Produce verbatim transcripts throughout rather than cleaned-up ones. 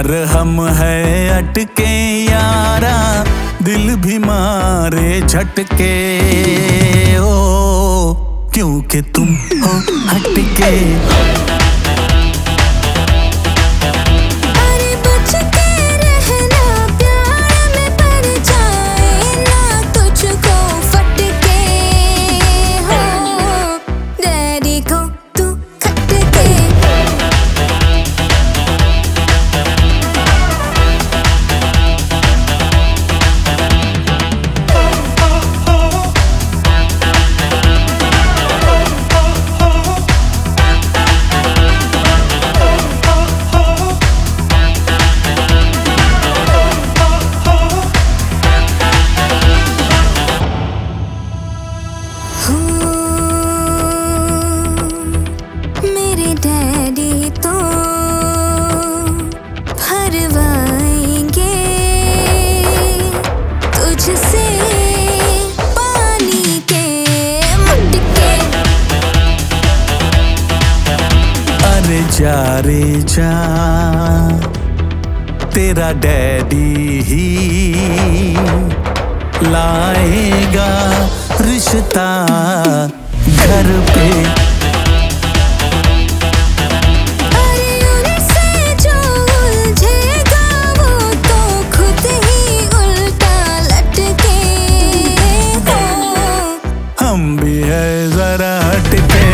पर हम है अटके यारा, दिल भी मारे झटके। ओ क्योंकि तुम हो हटके। मेरे डैडी तो भरवाएंगे तुझसे पानी के मटके। अरे जा रे जा, तेरा डैडी ही लाएगा रिश्ता घर पे। अरे उनसे जो उलझेगा वो तो खुद ही उल्टा लटके। हम भी है जरा हटके।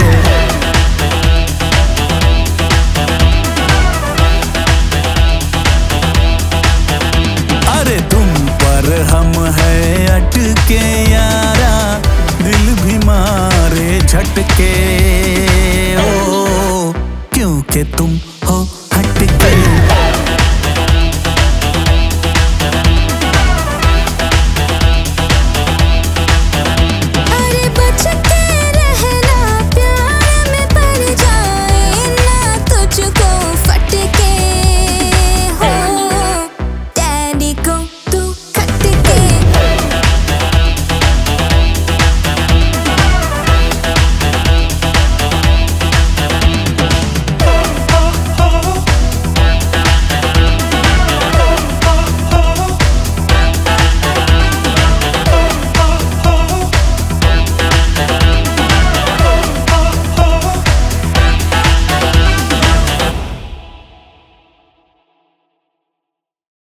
अरे तुम पर हम है अटके यारा, दिल भी मारे झटके। ओ क्योंकि तुम हो